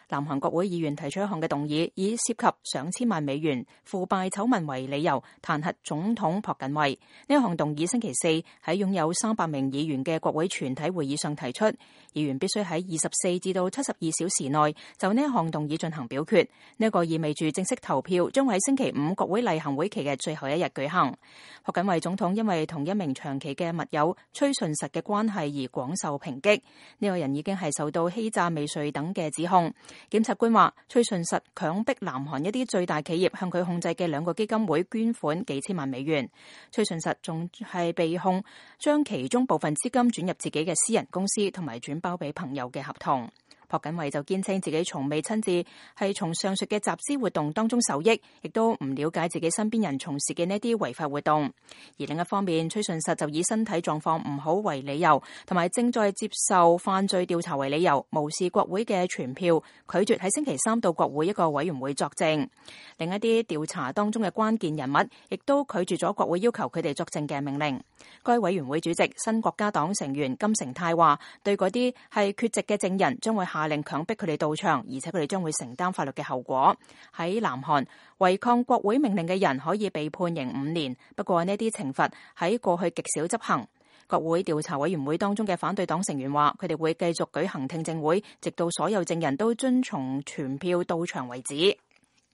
南韓國會議員提出一項嘅動議，以涉及上千萬美元腐敗醜聞為理由，彈劾總統朴槿惠。呢一項動議星期四喺擁有300名議員嘅國會全體會議上提出，議員必須喺24至到72小時內就呢一項動議進行表決。呢一個意味住正式投票將會喺星期五國會例行會期嘅最後一日舉行。朴槿惠總統因為同一名長期嘅密友崔順實嘅關係而廣受抨擊，呢個人已經係受到欺詐未遂等嘅指控。檢察官話，崔順實強迫南韓一啲最大企業向佢控制嘅2個基金會捐款幾千萬美元。崔順實仲係被控將其中部分資金轉入自己嘅私人公司，同埋轉包俾朋友嘅合同。朴槿惠就堅稱自己從未親自係從上述嘅集資活動當中受益，亦都唔了解自己身邊人從事嘅呢啲違法活動。而另一方面，崔順實就以身體狀況唔好為理由，同埋正在接受犯罪調查為理由，無視國會嘅傳票，拒絕喺星期三到國會一個委員會作證。另一啲調查當中嘅關鍵人物，亦都拒絕咗國會要求佢哋作證嘅命令。該委員會主席新國家黨成員金成泰話，對嗰啲係缺席嘅證人將會下令強迫佢哋到場，而且佢哋將會承擔法律嘅後果。喺南韓，違抗國會命令嘅人可以被判刑5年，不過呢啲懲罰喺過去極少執行。國會調查委員會當中嘅反對黨成員話，佢哋會繼續舉行聽證會，直到所有證人都遵從傳票到場為止。